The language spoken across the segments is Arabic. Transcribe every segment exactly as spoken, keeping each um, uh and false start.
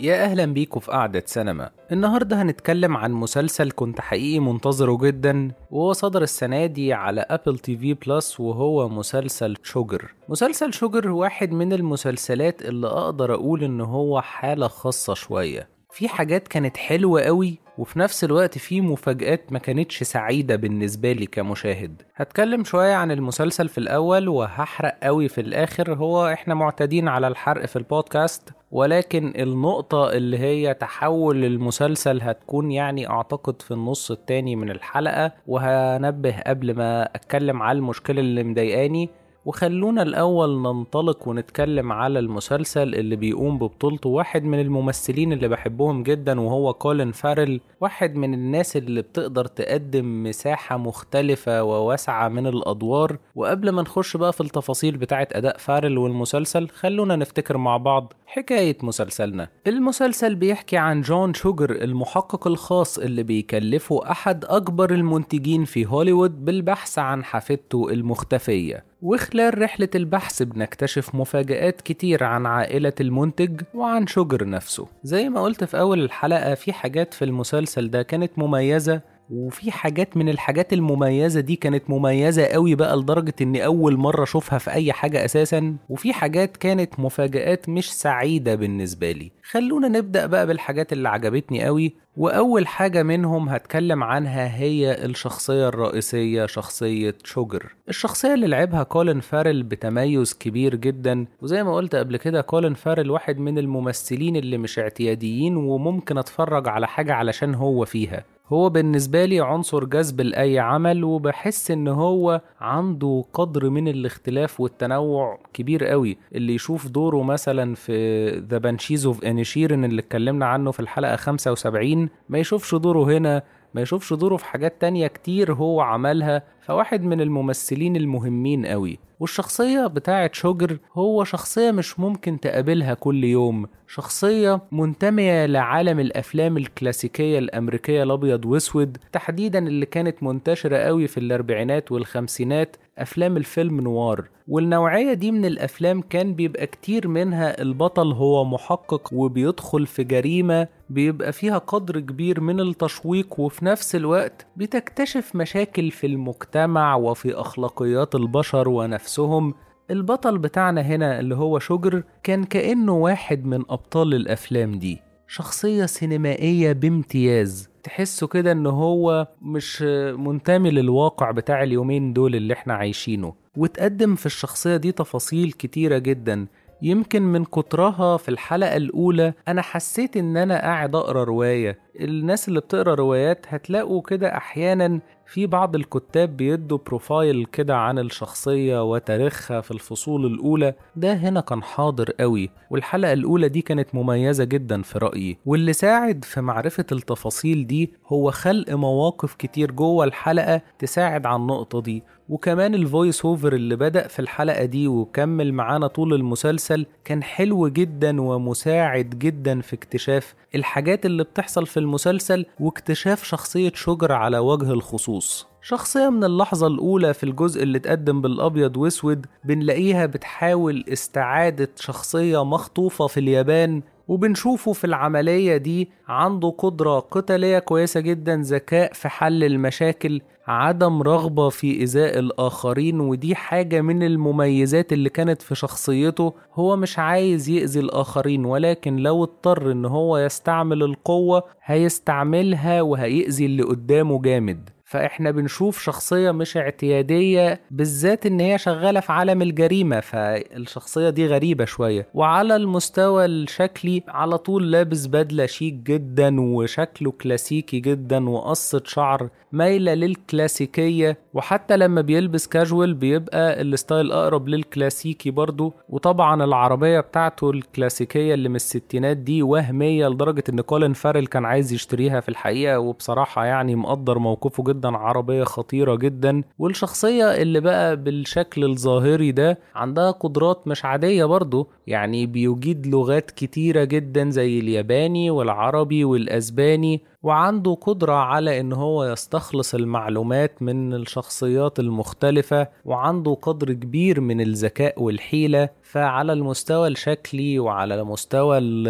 يا أهلا بيكم في قعدة سينما. النهاردة هنتكلم عن مسلسل كنت حقيقي منتظره جدا، وهو صدر السنة دي على أبل تي في بلس، وهو مسلسل شوجر. مسلسل شوجر واحد من المسلسلات اللي أقدر أقول إن هو حالة خاصة شوية. في حاجات كانت حلوة قوي، وفي نفس الوقت في مفاجآت ما كانتش سعيدة بالنسبة لي كمشاهد. هتكلم شوية عن المسلسل في الأول وهحرق قوي في الآخر. هو إحنا معتادين على الحرق في البودكاست، ولكن النقطة اللي هي تحول المسلسل هتكون يعني أعتقد في النص التاني من الحلقة، وهنبه قبل ما أتكلم على المشكلة اللي مضايقاني. وخلونا الأول ننطلق ونتكلم على المسلسل اللي بيقوم ببطولته واحد من الممثلين اللي بحبهم جدا، وهو كولين فارل، واحد من الناس اللي بتقدر تقدم مساحة مختلفة وواسعة من الأدوار. وقبل ما نخش بقى في التفاصيل بتاعة أداء فارل والمسلسل، خلونا نفتكر مع بعض حكاية مسلسلنا. المسلسل بيحكي عن جون شوجر، المحقق الخاص اللي بيكلفه أحد أكبر المنتجين في هوليوود بالبحث عن حفيدته المختفية. وخلال رحلة البحث بنكتشف مفاجآت كتير عن عائلة المنتج وعن شوجر نفسه. زي ما قلت في أول الحلقة، في حاجات في المسلسل ده كانت مميزة، وفي حاجات من الحاجات المميزة دي كانت مميزة قوي بقى لدرجة اني اول مرة اشوفها في اي حاجة اساسا، وفي حاجات كانت مفاجآت مش سعيدة بالنسبة لي. خلونا نبدأ بقى بالحاجات اللي عجبتني قوي. واول حاجة منهم هتكلم عنها هي الشخصية الرئيسية، شخصية شوجر. الشخصية اللي لعبها كولين فارل بتميز كبير جدا، وزي ما قلت قبل كده كولين فارل واحد من الممثلين اللي مش اعتياديين، وممكن اتفرج على حاجة علشان هو فيها. هو بالنسبة لي عنصر جذب لأي عمل، وبحس ان هو عنده قدر من الاختلاف والتنوع كبير قوي. اللي يشوف دوره مثلا في The Banshees of Inisherin اللي اتكلمنا عنه في الحلقة خمسة وسبعين، ما يشوفش دوره هنا، ما يشوفش دوره في حاجات تانية كتير هو عملها. فواحد من الممثلين المهمين قوي. والشخصية بتاعة شوجر هو شخصية مش ممكن تقابلها كل يوم، شخصية منتمية لعالم الأفلام الكلاسيكية الأمريكية الأبيض واسود، تحديدا اللي كانت منتشرة قوي في الأربعينات والخمسينات، أفلام الفيلم نوار. والنوعية دي من الأفلام كان بيبقى كتير منها البطل هو محقق وبيدخل في جريمة بيبقى فيها قدر كبير من التشويق، وفي نفس الوقت بتكتشف مشاكل في المجتمع وفي أخلاقيات البشر ونفسهم. البطل بتاعنا هنا اللي هو شوجر كان كأنه واحد من أبطال الأفلام دي، شخصية سينمائية بامتياز. تحسه كده انه هو مش منتمي للواقع بتاع اليومين دول اللي احنا عايشينه. وتقدم في الشخصية دي تفاصيل كتيرة جدا، يمكن من كترها في الحلقة الأولى أنا حسيت إن أنا قاعد أقرأ رواية. الناس اللي بتقرأ روايات هتلاقوا كده أحيانا في بعض الكتاب بيدوا بروفايل كده عن الشخصية وتاريخها في الفصول الأولى. ده هنا كان حاضر قوي، والحلقة الأولى دي كانت مميزة جدا في رأيي. واللي ساعد في معرفة التفاصيل دي هو خلق مواقف كتير جوه الحلقة تساعد على النقطة دي. وكمان الفويس اوفر اللي بدأ في الحلقة دي وكمل معانا طول المسلسل كان حلو جدا ومساعد جدا في اكتشاف الحاجات اللي بتحصل في المسلسل، واكتشاف شخصية شوجر على وجه الخصوص. شخصية من اللحظة الأولى في الجزء اللي اتقدم بالأبيض واسود بنلاقيها بتحاول استعادة شخصية مخطوفة في اليابان، وبنشوفه في العملية دي عنده قدرة قتالية كويسة جدا، ذكاء في حل المشاكل، عدم رغبة في إيذاء الآخرين. ودي حاجة من المميزات اللي كانت في شخصيته. هو مش عايز يأذي الآخرين، ولكن لو اضطر إن هو يستعمل القوة هيستعملها وهيأذي اللي قدامه جامد. فإحنا بنشوف شخصية مش اعتيادية، بالذات إن هي شغالة في عالم الجريمة، فالشخصية دي غريبة شوية. وعلى المستوى الشكلي على طول لابس بدلة شيك جدا وشكله كلاسيكي جدا، وقصة شعر مايلة للكلاسيكية، وحتى لما بيلبس كاجوال بيبقى الستايل أقرب للكلاسيكي برضو. وطبعا العربية بتاعته الكلاسيكية اللي من الستينات دي وهمية لدرجة إن كولين فارل كان عايز يشتريها في الحقيقة، وبصراحة يعني مقدر موقفه جدا، عربية خطيرة جدا. والشخصية اللي بقى بالشكل الظاهري ده عندها قدرات مش عادية برضو، يعني بيجيد لغات كتيرة جدا زي الياباني والعربي والأسباني، وعنده قدرة على ان هو يستخلص المعلومات من الشخصيات المختلفة، وعنده قدر كبير من الذكاء والحيلة. فعلى المستوى الشكلي وعلى مستوى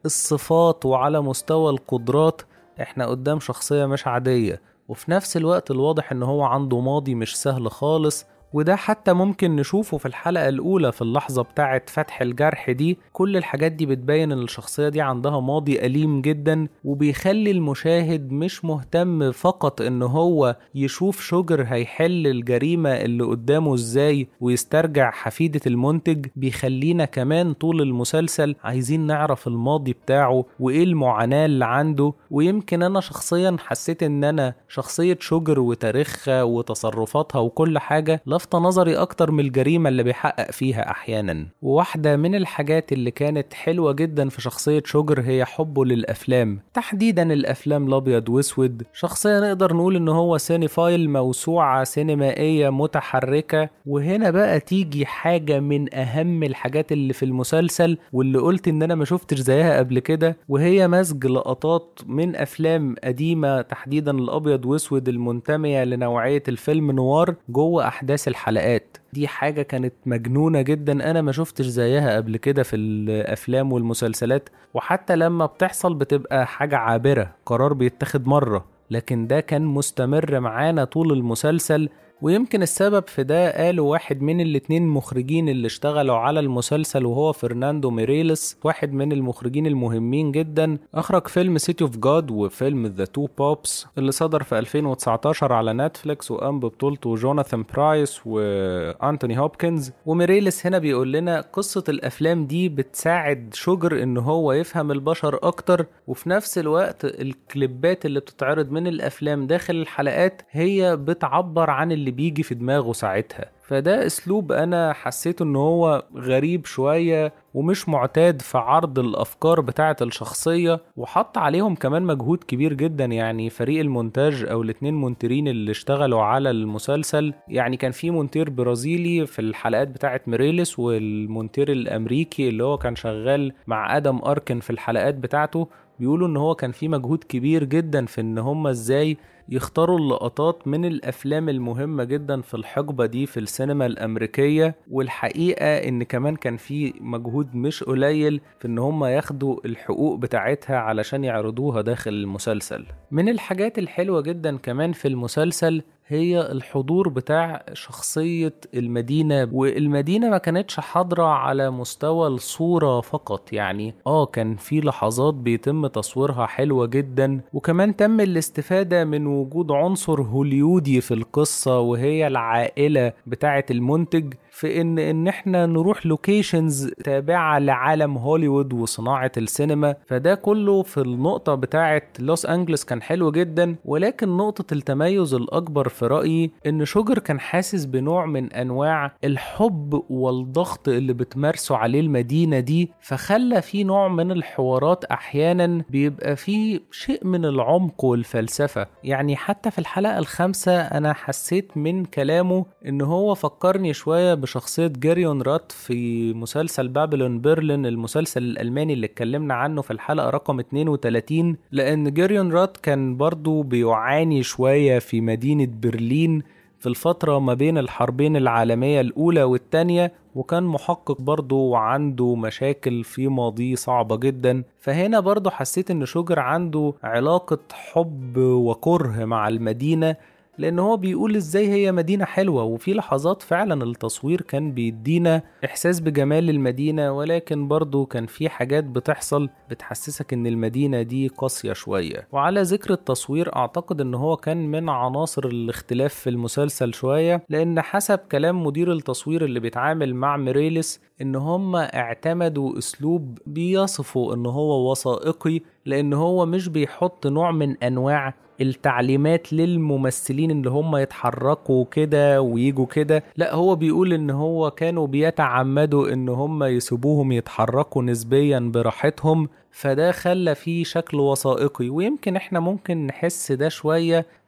الصفات وعلى مستوى القدرات احنا قدام شخصية مش عادية، وفي نفس الوقت الواضح ان هو عنده ماضي مش سهل خالص. وده حتى ممكن نشوفه في الحلقة الأولى في اللحظة بتاعة فتح الجرح دي. كل الحاجات دي بتبين ان الشخصية دي عندها ماضي أليم جدا، وبيخلي المشاهد مش مهتم فقط ان هو يشوف شوجر هيحل الجريمة اللي قدامه ازاي ويسترجع حفيدة المنتج، بيخلينا كمان طول المسلسل عايزين نعرف الماضي بتاعه وايه المعاناة اللي عنده. ويمكن انا شخصيا حسيت ان انا شخصية شوجر وتاريخها وتصرفاتها وكل حاجة لفت نظري اكتر من الجريمة اللي بيحقق فيها احيانا. وواحدة من الحاجات اللي كانت حلوة جدا في شخصية شوجر هي حبه للافلام، تحديدا الافلام الابيض واسود. شخصية نقدر نقول ان هو سينيفايل، موسوعة سينمائية متحركة. وهنا بقى تيجي حاجة من اهم الحاجات اللي في المسلسل واللي قلت ان انا ما شفتش زيها قبل كده، وهي مزج لقطات من افلام قديمة تحديدا الابيض واسود المنتمية لنوعية الفيلم نوار جوه احداث الحلقات. دي حاجة كانت مجنونة جدا، انا ما شفتش زيها قبل كده في الافلام والمسلسلات. وحتى لما بتحصل بتبقى حاجة عابرة، قرار بيتخذ مرة، لكن ده كان مستمر معانا طول المسلسل. ويمكن السبب في ده قالوا واحد من الاتنين مخرجين اللي اشتغلوا على المسلسل، وهو فرناندو ميريلس، واحد من المخرجين المهمين جدا. اخرج فيلم سيتي اوف جاد وفيلم ذا تو بوبس اللي صدر في ألفين وتسعتاشر على نتفليكس، وقام ببطولته جوناثان برايس وانتوني هوبكنز. وميريلس هنا بيقول لنا قصة الافلام دي بتساعد شوجر ان هو يفهم البشر اكتر، وفي نفس الوقت الكليبات اللي بتتعرض من الافلام داخل الحلقات هي بتعبر عن اللي بيجي في دماغه ساعتها. فده اسلوب انا حسيت ان هو غريب شوية ومش معتاد في عرض الافكار بتاعة الشخصية، وحط عليهم كمان مجهود كبير جدا. يعني فريق المونتاج او الاتنين مونترين اللي اشتغلوا على المسلسل، يعني كان في مونتير برازيلي في الحلقات بتاعة ميريلس، والمونتير الامريكي اللي هو كان شغال مع ادم اركن في الحلقات بتاعته، بيقولوا ان هو كان في مجهود كبير جدا في ان هم ازاي يختاروا اللقطات من الافلام المهمة جدا في الحقبة دي في السينما الامريكية. والحقيقة ان كمان كان في مجهود مش قليل في ان هم ياخدوا الحقوق بتاعتها علشان يعرضوها داخل المسلسل. من الحاجات الحلوة جدا كمان في المسلسل هي الحضور بتاع شخصية المدينة. والمدينة ما كانتش حاضرة على مستوى الصورة فقط، يعني اه كان في لحظات بيتم تصويرها حلوة جدا، وكمان تم الاستفادة من وجود عنصر هوليودي في القصة وهي العائلة بتاعة المنتج، في ان ان احنا نروح لوكيشنز تابعة لعالم هوليوود وصناعة السينما. فده كله في النقطة بتاعة لوس انجلس كان حلو جدا. ولكن نقطة التميز الاكبر في رأيي ان شوجر كان حاسس بنوع من انواع الحب والضغط اللي بتمارسه عليه المدينة دي، فخلى في نوع من الحوارات احيانا بيبقى فيه شيء من العمق والفلسفة. يعني حتى في الحلقة الخامسة انا حسيت من كلامه ان هو فكرني شوية بشخصية جيريون رات في مسلسل بابلون بيرلين، المسلسل الألماني اللي اتكلمنا عنه في الحلقة رقم اتنين وتلاتين. لأن جيريون رات كان برضو بيعاني شوية في مدينة برلين في الفترة ما بين الحربين العالمية الأولى والتانية، وكان محقق برضو وعنده مشاكل في ماضيه صعبة جدا. فهنا برضو حسيت ان شوجر عنده علاقة حب وكره مع المدينة، لأن هو بيقول إزاي هي مدينة حلوة. وفي لحظات فعلا التصوير كان بيدينا إحساس بجمال المدينة، ولكن برضو كان في حاجات بتحصل بتحسسك إن المدينة دي قاسية شوية. وعلى ذكر التصوير، أعتقد إن هو كان من عناصر الاختلاف في المسلسل شوية، لأن حسب كلام مدير التصوير اللي بيتعامل مع ميريلس إن هم اعتمدوا أسلوب بيصفوا إن هو وثائقي، لأن هو مش بيحط نوع من أنواع التعليمات للممثلين اللي هم يتحركوا كده ويجوا كده. لا، هو بيقول ان هو كانوا بيتعمدوا ان هم يسيبوهم يتحركوا نسبيا براحتهم، فده خلى فيه شكل وثائقي. ويمكن احنا ممكن نحس ده شوية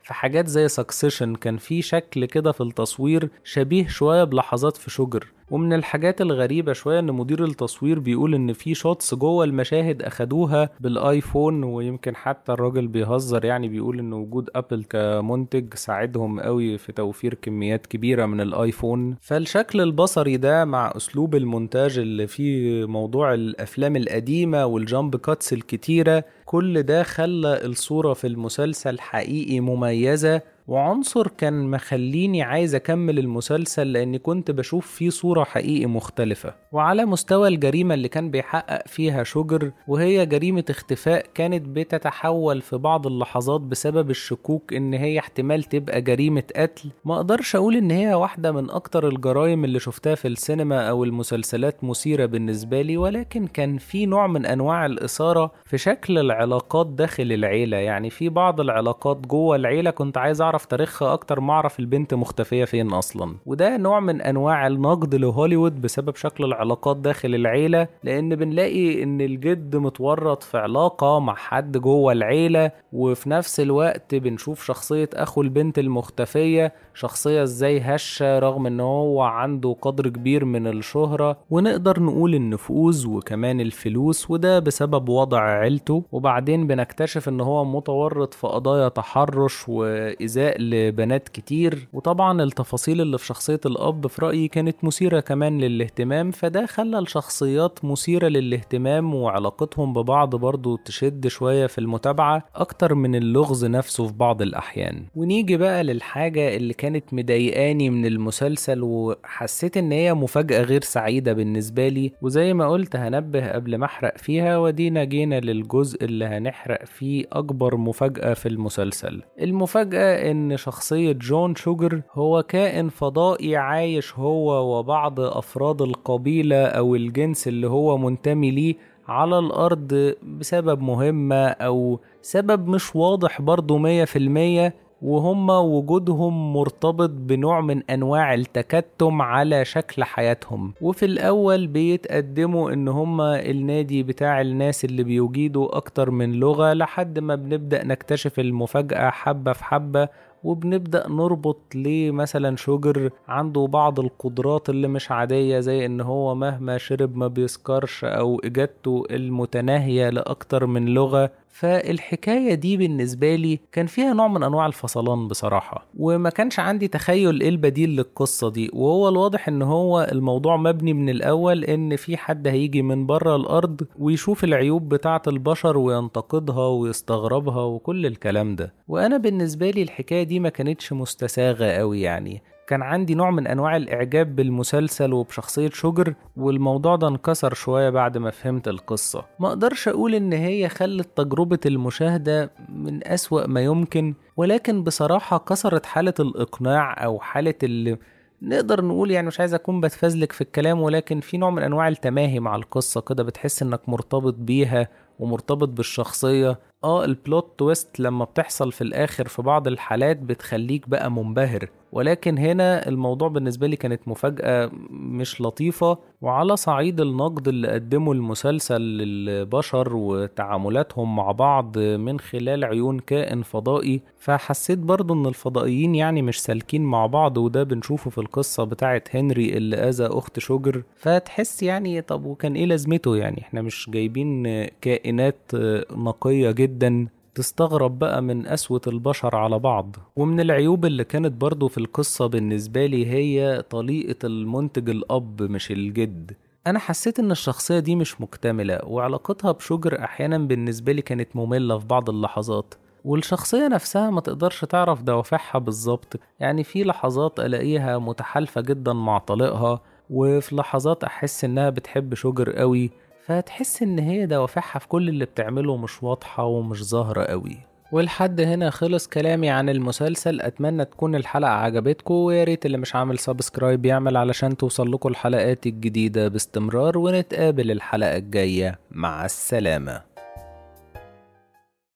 في حاجات زي سكسيشن كان في شكل كده في التصوير شبيه شوية بلحظات في شوجر. ومن الحاجات الغريبة شوية ان مدير التصوير بيقول ان في شوتس جوه المشاهد اخدوها بالايفون، ويمكن حتى الراجل بيهزر يعني بيقول ان وجود ابل كمنتج ساعدهم قوي في توفير كميات كبيرة من الايفون. فالشكل البصري ده مع اسلوب المونتاج اللي فيه موضوع الافلام القديمة والجامب كاتس الكتيرة، كل ده خلى الصورة في المسلسل حقيقي مميزة، وعنصر كان مخليني عايز أكمل المسلسل لأني كنت بشوف فيه صورة حقيقي مختلفة. وعلى مستوى الجريمة اللي كان بيحقق فيها شوجر، وهي جريمة اختفاء كانت بتتحول في بعض اللحظات بسبب الشكوك إن هي احتمال تبقى جريمة قتل، ما أقدرش أقول إن هي واحدة من أكتر الجرائم اللي شفتها في السينما أو المسلسلات مثيرة بالنسبة لي، ولكن كان في نوع من أنواع الإثارة في شكل العلاقات داخل العيلة. يعني في بعض العلاقات جوه العيلة كنت عايز أعرف اعرف تاريخها اكتر ما اعرف البنت مختفية فين اصلا، وده نوع من انواع النقد لهوليوود بسبب شكل العلاقات داخل العيلة، لان بنلاقي ان الجد متورط في علاقة مع حد جوه العيلة، وفي نفس الوقت بنشوف شخصية اخو البنت المختفية شخصية ازاي هشة رغم ان هو عنده قدر كبير من الشهرة ونقدر نقول النفوذ وكمان الفلوس، وده بسبب وضع عيلته. وبعدين بنكتشف ان هو متورط في قضايا تحرش وإزاء لبنات كتير، وطبعا التفاصيل اللي في شخصية الأب في رأيي كانت مثيرة كمان للاهتمام، فده خلى الشخصيات مثيرة للاهتمام وعلاقتهم ببعض برضو تشد شوية في المتابعة أكتر من اللغز نفسه في بعض الأحيان. ونيجي بقى للحاجة اللي كانت مضايقاني من المسلسل وحسيت إن هي مفاجأة غير سعيدة بالنسبة لي، وزي ما قلت هنبه قبل ما أحرق فيها، ودينا جينا للجزء اللي هنحرق فيه أكبر مفاجأة في المسلسل. المفاجأة إن شخصية جون شوجر هو كائن فضائي عايش هو وبعض أفراد القبيلة أو الجنس اللي هو منتمي ليه على الأرض بسبب مهمة أو سبب مش واضح برضو مية في المية، وهم وجودهم مرتبط بنوع من أنواع التكتم على شكل حياتهم. وفي الأول بيتقدموا إن هم النادي بتاع الناس اللي بيجيدوا أكتر من لغة، لحد ما بنبدأ نكتشف المفاجأة حبة في حبة، وبنبدأ نربط ليه مثلا شوجر عنده بعض القدرات اللي مش عادية، زي ان هو مهما شرب ما بيسكرش او اجابته المتناهية لأكتر من لغة. فالحكاية دي بالنسبة لي كان فيها نوع من انواع الفصلان بصراحة، وما كانش عندي تخيل ايه البديل للقصة دي. وهو الواضح ان هو الموضوع مبني من الاول ان في حد هيجي من بره الارض ويشوف العيوب بتاعة البشر وينتقدها ويستغربها وكل الكلام ده. وانا بالنسبة لي الحكاية دي ما كانتش مستساغة قوي، يعني كان عندي نوع من انواع الاعجاب بالمسلسل وبشخصية شوجر، والموضوع ده انكسر شوية بعد ما فهمت القصة. ما اقدرش اقول ان هي خلت تجربة المشاهدة من اسوأ ما يمكن، ولكن بصراحة كسرت حالة الاقناع او حالة اللي نقدر نقول، يعني مش عايز اكون بتفزلك في الكلام، ولكن في نوع من انواع التماهي مع القصة كده، بتحس انك مرتبط بيها ومرتبط بالشخصية. اه البلوت تويست لما بتحصل في الاخر في بعض الحالات بتخليك بقى منبهر، ولكن هنا الموضوع بالنسبة لي كانت مفاجأة مش لطيفة. وعلى صعيد النقد اللي قدمه المسلسل للبشر وتعاملاتهم مع بعض من خلال عيون كائن فضائي، فحسيت برضو ان الفضائيين يعني مش سالكين مع بعض، وده بنشوفه في القصة بتاعت هنري اللي اذى اخت شوجر. فتحس يعني طب وكان ايه لازمته؟ يعني احنا مش جايبين كائنات نقية جدا تستغرب بقى من قسوة البشر على بعض. ومن العيوب اللي كانت برضو في القصة بالنسبة لي هي طريقة المنتج الأب مش الجد. أنا حسيت إن الشخصية دي مش مكتملة، وعلاقتها بشوجر أحيانا بالنسبة لي كانت مملة في بعض اللحظات، والشخصية نفسها ما تقدرش تعرف دوافعها بالظبط. يعني في لحظات ألاقيها متحالفة جدا مع طليقها، وفي لحظات أحس إنها بتحب شوجر قوي، فتحس ان هي دوافعها في كل اللي بتعمله مش واضحة ومش ظاهرة قوي. ولحد هنا خلص كلامي عن المسلسل. اتمنى تكون الحلقة عجبتكم، وياريت اللي مش عامل سبسكرايب يعمل علشان توصل لكم الحلقات الجديدة باستمرار، ونتقابل الحلقة الجاية. مع السلامة.